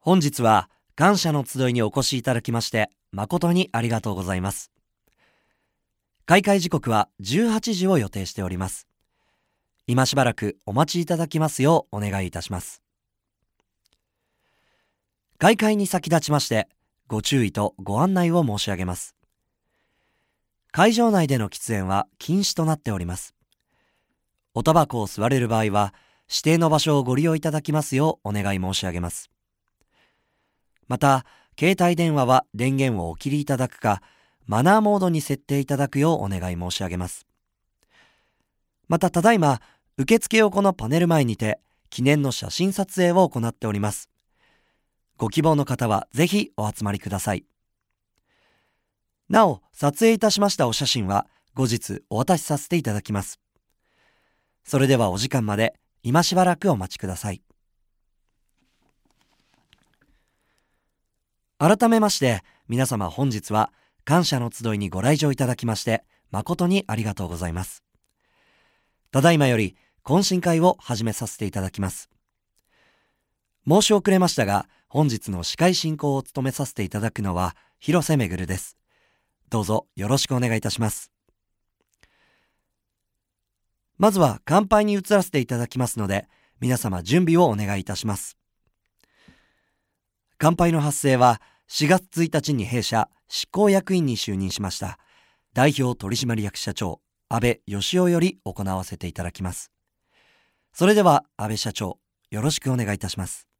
本日は感謝の集いにお越しいただきまして誠にありがとうございます。開会時刻は18時を予定しております。今しばらくお待ちいただきますようお願いいたします。開会に先立ちましてご注意とご案内を申し上げます。会場内での喫煙は禁止となっております。おタバコを吸われる場合は指定の場所をご利用いただきますようお願い申し上げます。また、携帯電話は電源をお切りいただくか、マナーモードに設定いただくようお願い申し上げます。また、ただいま、受付横のパネル前にて、記念の写真撮影を行っております。ご希望の方はぜひお集まりください。なお、撮影いたしましたお写真は、後日お渡しさせていただきます。それではお時間まで、今しばらくお待ちください。改めまして皆様、本日は感謝の集いにご来場いただきまして誠にありがとうございます。ただいまより懇親会を始めさせていただきます。申し遅れましたが、本日の司会進行を務めさせていただくのは広瀬めぐるです。どうぞよろしくお願いいたします。まずは乾杯に移らせていただきますので、皆様準備をお願いいたします。乾杯の発声は4月1日に弊社執行役員に就任しました代表取締役社長安倍義雄より行わせていただきます。それでは安倍社長、よろしくお願いいたします。